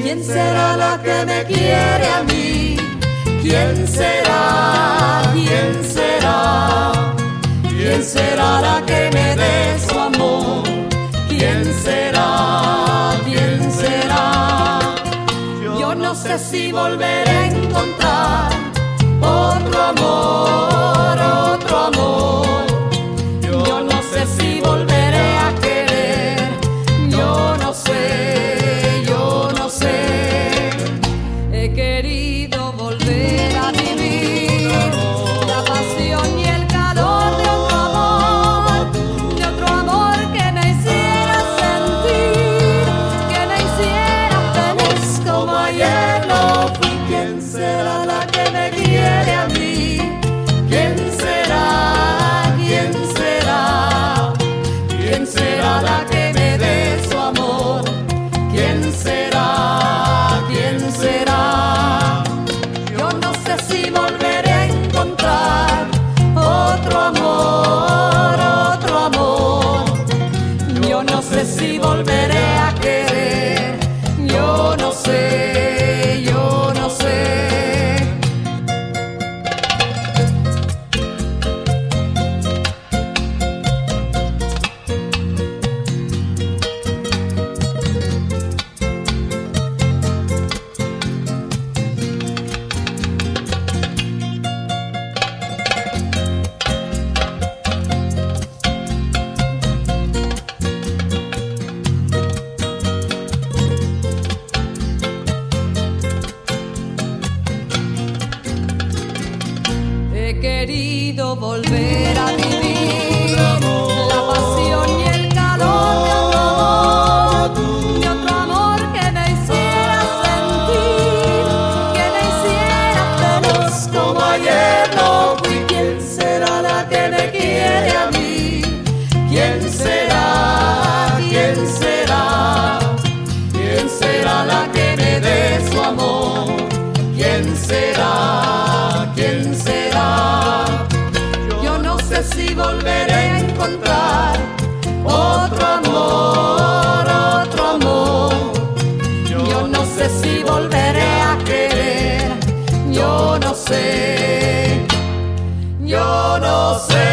¿Quién será la que me quiere a mí? ¿Quién será? ¿Quién será? ¿Quién será la que me dé su amor? ¿Quién será? ¿Quién será? Yo no sé si volveré a encontrar otro amor, otro amor. Yo no sé si volveré a querer. Yo no sé, yo no sé. He querido volver a vivir la pasión y el calor de otro amor que me hiciera sentir, que me hiciera feliz como ayer lo fui. ¿Quién será la que me quiere a mí? ¿Quién será? ¿Quién será? ¿Quién será la que me dé su amor? ¿Quién será? ¿Quién será? Yo no sé si volveré a encontrar otro amor, otro amor. Yo no sé si volveré a querer. Yo no sé, yo no sé. He querido volver a vivir la pasión y el calor de otro amor que me hiciera sentir, que me hiciera feliz como ayer lo fui. ¿Quién será la que me quiere a mí? ¿Quién será? ¿Quién será? ¿Quién será la que me dé su amor? ¿Quién será? ¿Quién será? Yo no sé si volveré a encontrar otro amor, otro amor. Yo no sé si volveré a querer. Yo no sé, yo no sé.